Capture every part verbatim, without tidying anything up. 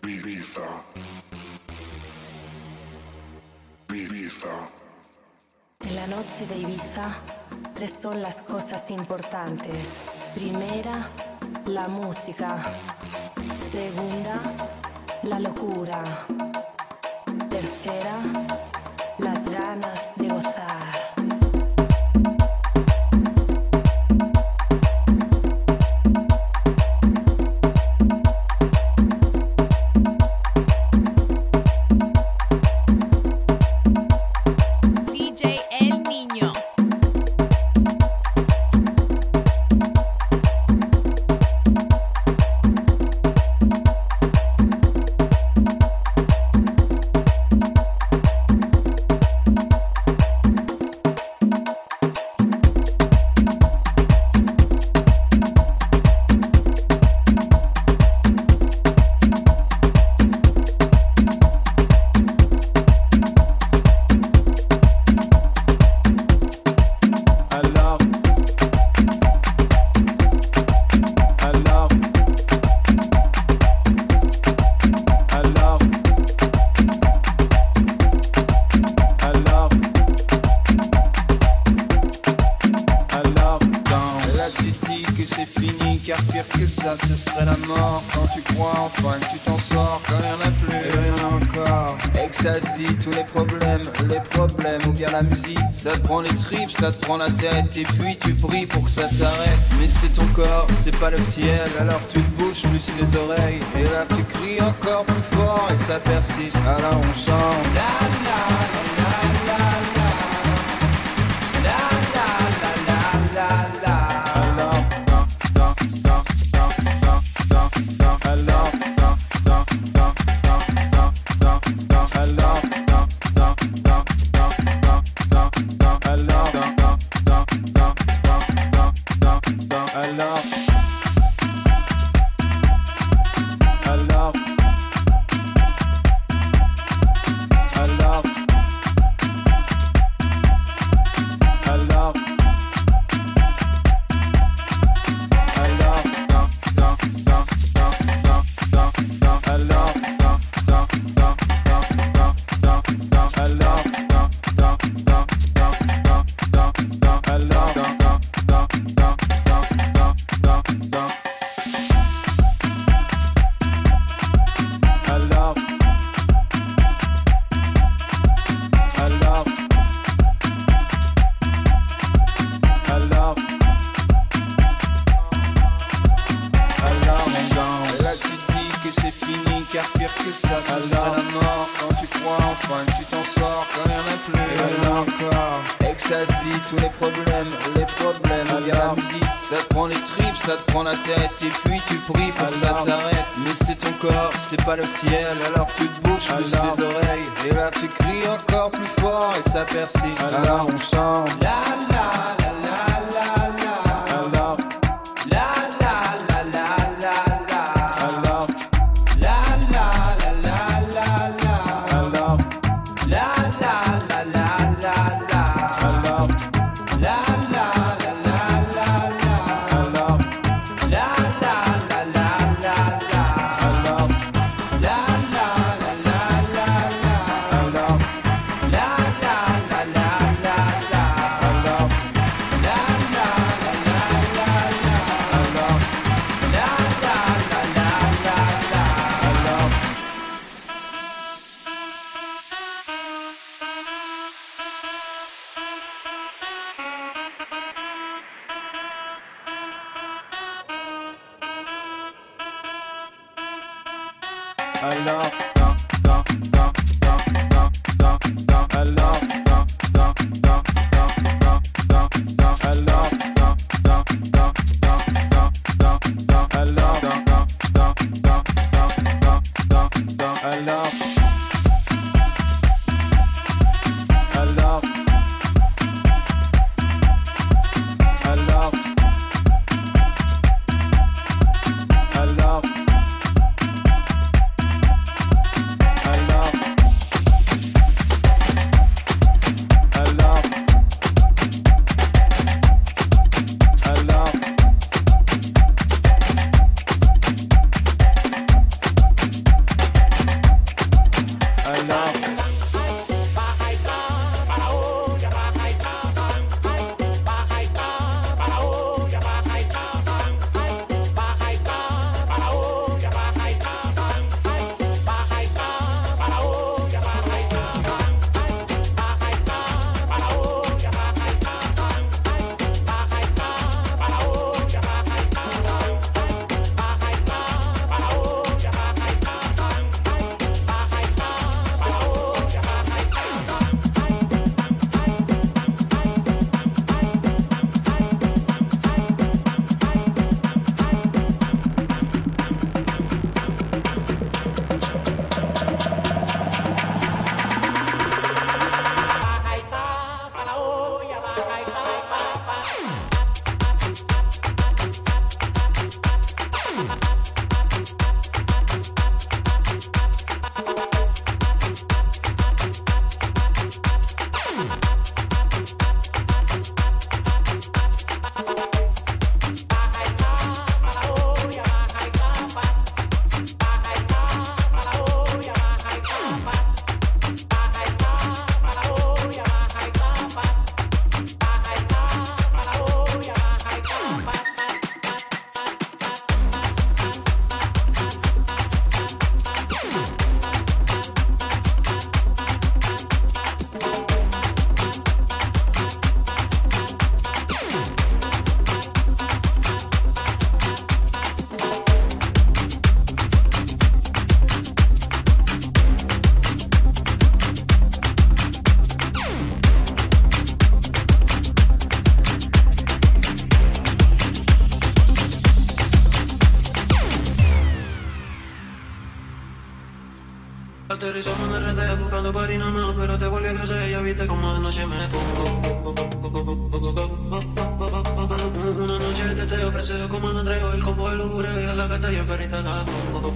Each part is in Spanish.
En la noche de Ibiza, tres son las cosas importantes. Primera, la música. Segunda, la locura. Tercera, las ganas de gozar. Ça te prend les tripes, ça te prend la tête. Et puis tu pries pour que ça s'arrête. Mais c'est ton corps, c'est pas le ciel. Alors tu te bouges plus les oreilles. Et là tu cries encore plus fort et ça persiste. Alors on chante la la la la la la la la la la. Alors da da da da da da da. Alors da da da da da da da. Alors da da da da da da. Alors, da, da, da, da, da, da, da, alors, alors, alors, alors, alors, da, da, da, da, da, da, da, alors, da, da, da, da, da, da, da, alors, da, da, da, da. Alors, da, da, da, da, da, da, da, da. Alors, alors, alors, alors, mon gars, là tu dis que c'est fini, car pire que ça, ça sera la mort. Quand tu crois enfin que tu t'en sors, quand il y en a plus, et alors encore. Ecstasy, tous les problèmes, les problèmes, il y a la musique. Ça te prend les tripes, ça te prend la tête. Et puis tu pries pour que ça s'arrête. Mais c'est ton corps, c'est pas le ciel. Alors tu te bouges plus les oreilles. Et là tu cries encore plus fort et ça persiste. Alors on chante la la la la la la. Alors la la la la la la. Alors la la la la la la. Alors la la la la la la. Alors la la la la la la. Alors la la la la la la. Alors la la la la la la. Alors la la la la la la. Alors la la la la la la. Alors la la la la la la. Alors Alors, da, da, da, da, da, da, da. Alors, da, da, da, da, da, da, da. Alors, da, da, da, da, da, da, da. Alors, da, da, da, da, da, da, da. Alors, alors, alors, alors. Alors Aterrizamos en R D buscando party nada más, pero te volví a crecer, ya viste como de noche me pongo. Una noche te te ofrece como no traigo el combo de lujura y a la gata y en perrita la pongo.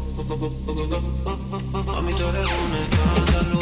A mí tú eres un escándalo.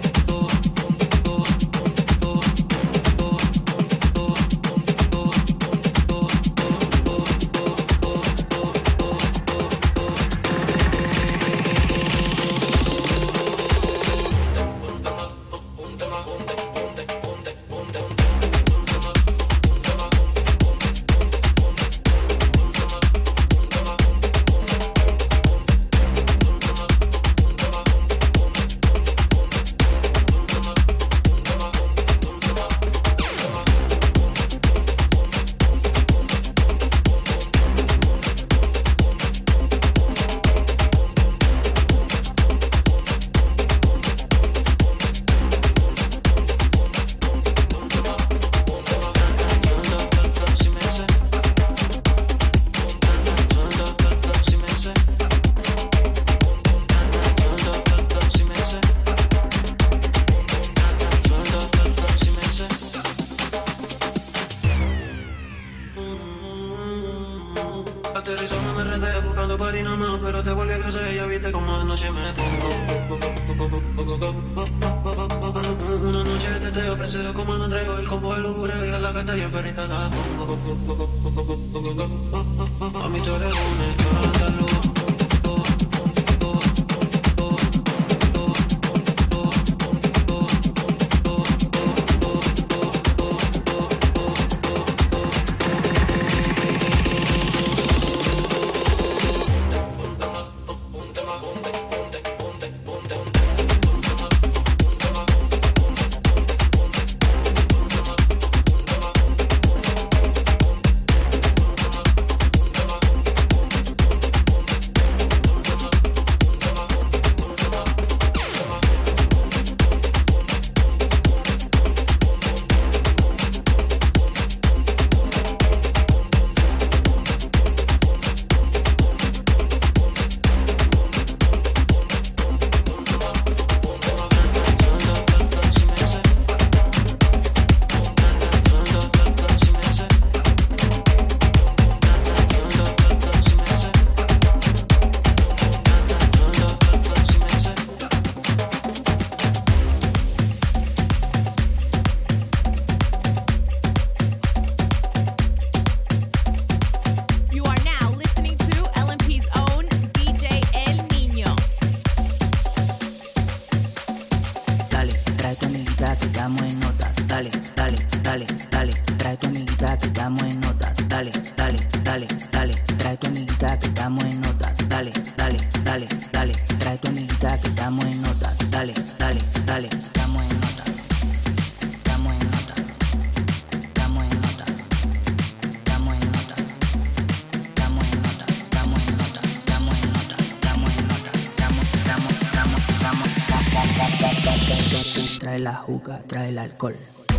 Trae la juca, trae el alcohol.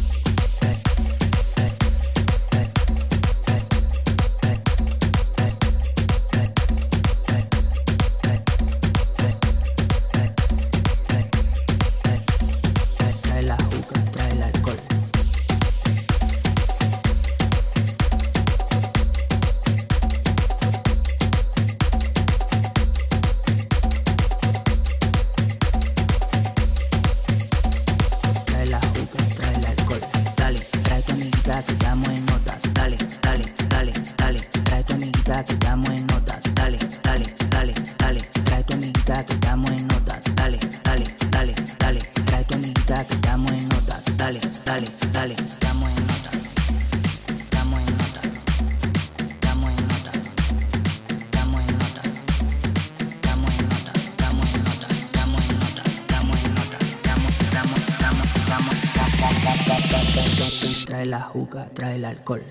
Trae la juca, trae el alcohol.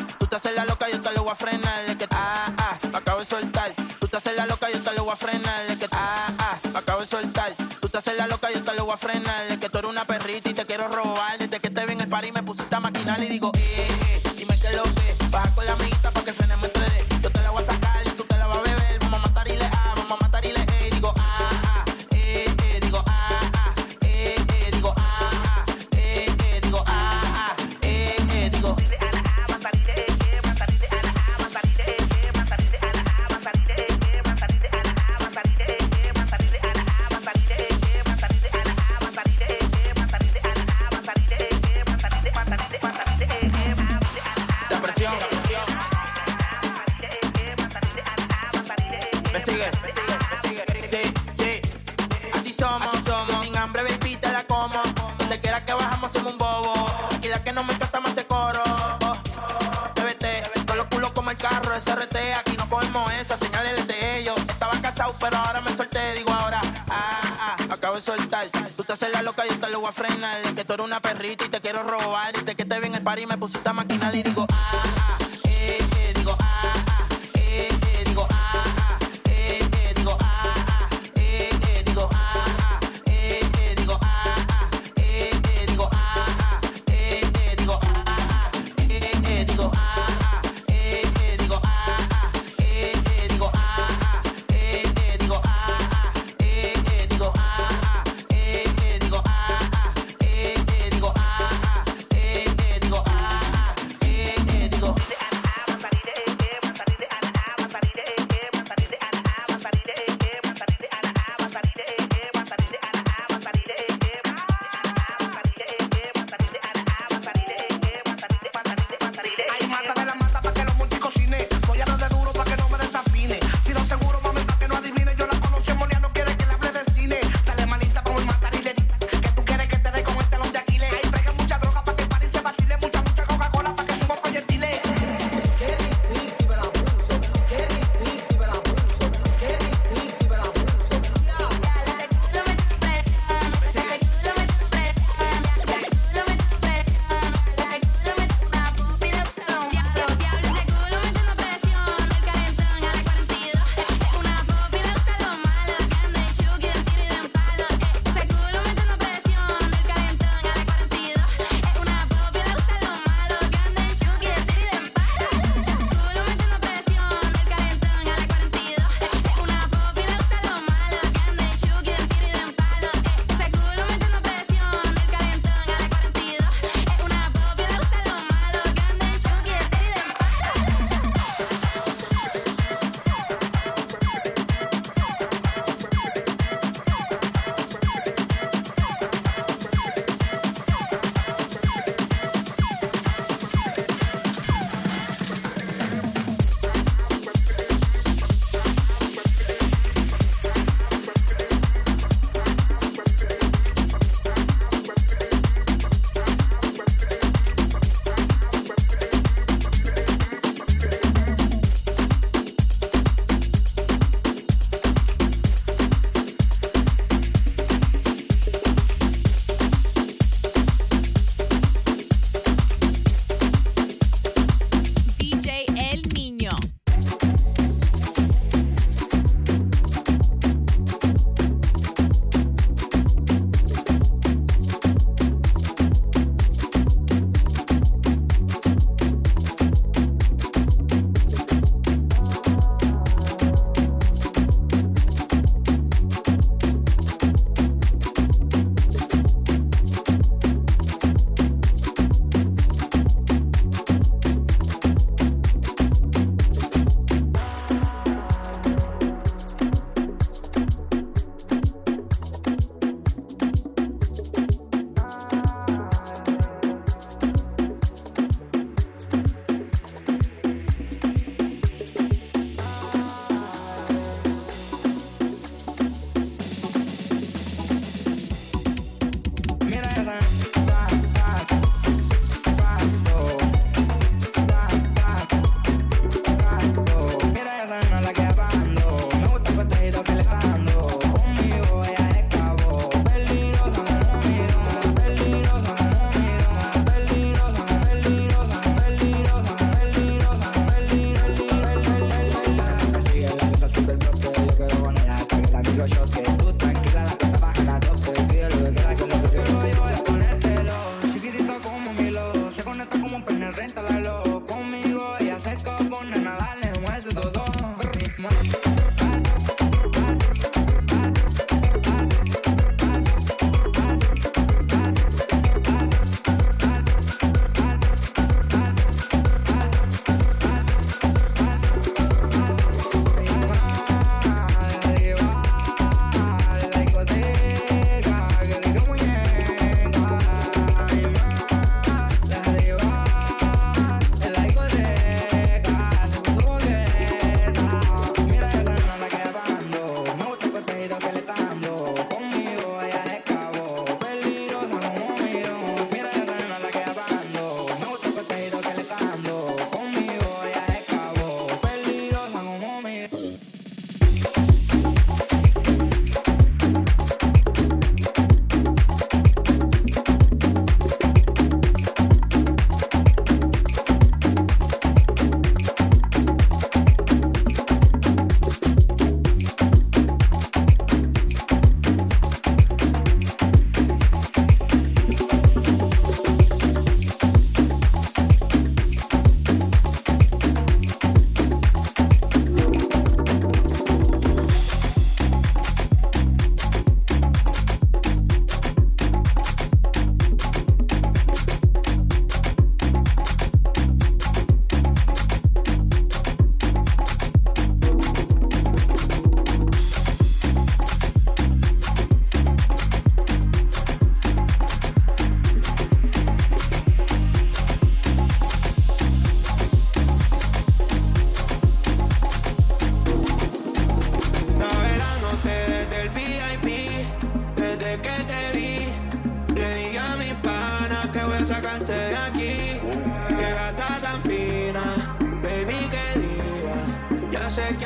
tú te haces la loca, yo te lo voy a frenar. Es que ah, ah, me acabo de soltar. Tú te haces la loca, yo te lo voy a frenar. Es que ah, ah, me acabo de soltar. Tú te haces la loca, yo te lo voy a frenar. Es que tú eres una perrita y te quiero robar. Desde que te vi en el party me pusiste a maquinar y digo, eh, eh, dime qué es lo que. Baja con la amiguita pa' que frenemos en tres D. Yo te la voy a sacar y tú te la vas a beber. Vamos a matar y le ah, vamos a matar y le eh. Digo ah, ah, eh, eh, digo ah, ah, eh, eh, digo ah, ah, eh, eh, digo ah, ah, eh, eh, digo. La presión, me sigue, sí, sí, así somos, así somos. Sin hambre, baby, te la como. Donde quiera que bajamos, hacemos un bobo. Y la que no me encanta más ese coro. Oh, T V T, con los culos como el carro, S R T. Aquí no cogemos esa, señales de ellos. Estaba casado, pero ahora me solté. Digo ahora, ah, ah, acabo de soltar. Tú te haces la loca, yo te lo voy a frenar. Es que tú eres una perrita y te quiero robar. Desde que te vi en el party me pusiste a maquinar y digo, ah, ah, eh, eh, digo, ah, ah, eh, eh, digo, ah, ah, eh, eh, digo, ah, ah, eh, eh, digo, ah, ah, eh, eh, digo, ah, ah, eh, eh, digo, ah, ah, eh, eh, digo, ah, ah, eh, eh, digo, ah, ah, eh, eh, digo, ah, ah, eh, eh, digo, ah, ah, eh, eh, digo, ah, ah, eh, eh, digo, ah, ah, eh, eh, digo, ah, ah, eh, eh, digo, ah, ah, eh, eh, digo, ah, ah, eh, eh, digo.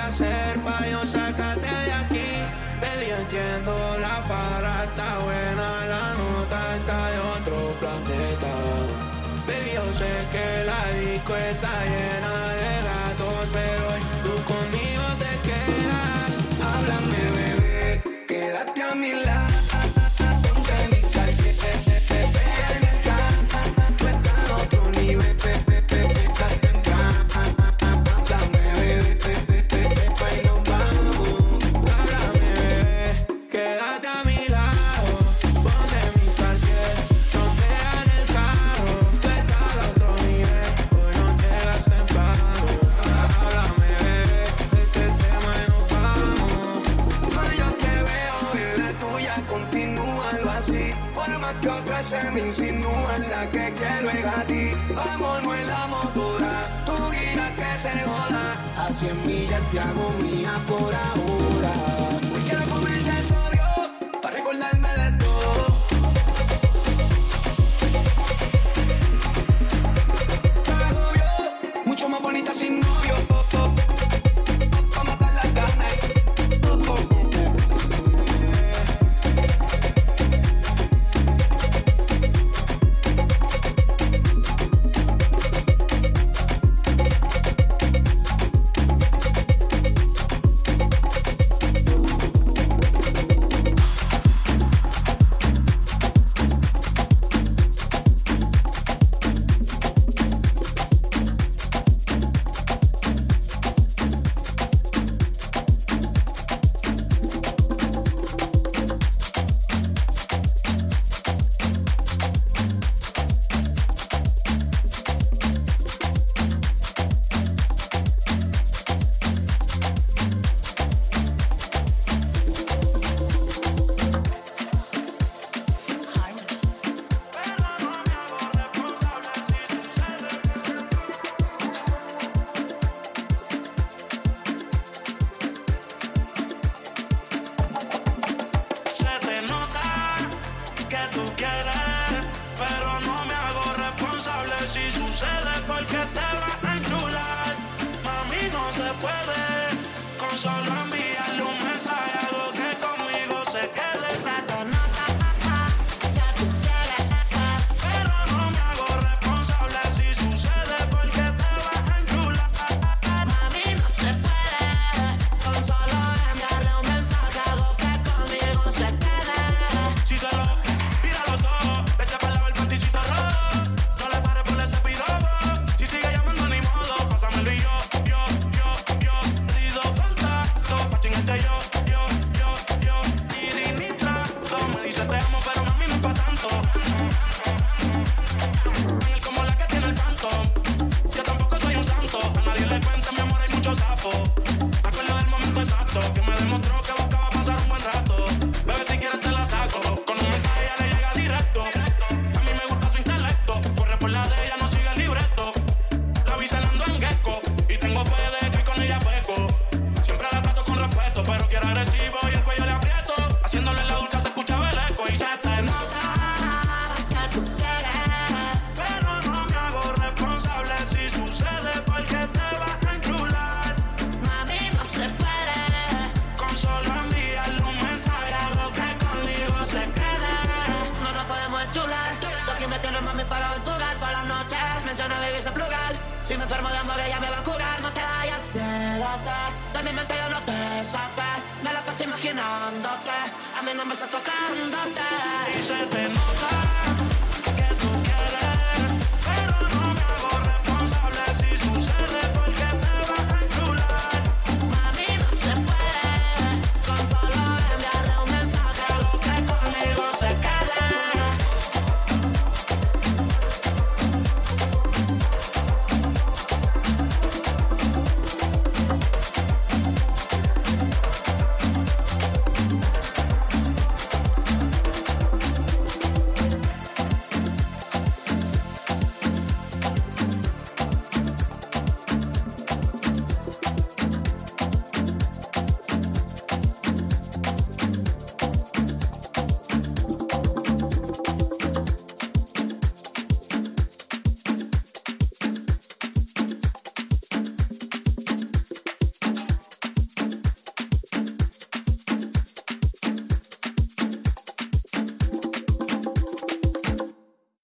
hacer pa' yo sacarte de aquí. Baby, yo entiendo, la farra está buena, la nota está de otro planeta. Baby, yo sé que la disco está llena de gatos, pero hoy tú conmigo te quedas. Háblame, bebé, quédate a mi lado. Se me insinúa en la que quiero es a ti. Vámonos en la motora, tú giras que se joda. A cien millas te hago mía por ahora. Hoy quiero comerte sobrio, para recordarme de todo. Estás obvio, mucho más bonita sin novio. Vamos a matar las ganas. Si me enfermo de amor ella me va a curar. No te vayas, quédate. De mi mente yo no te saqué. Me la paso imaginándote. A mí no me estás tocándote. Y se te nota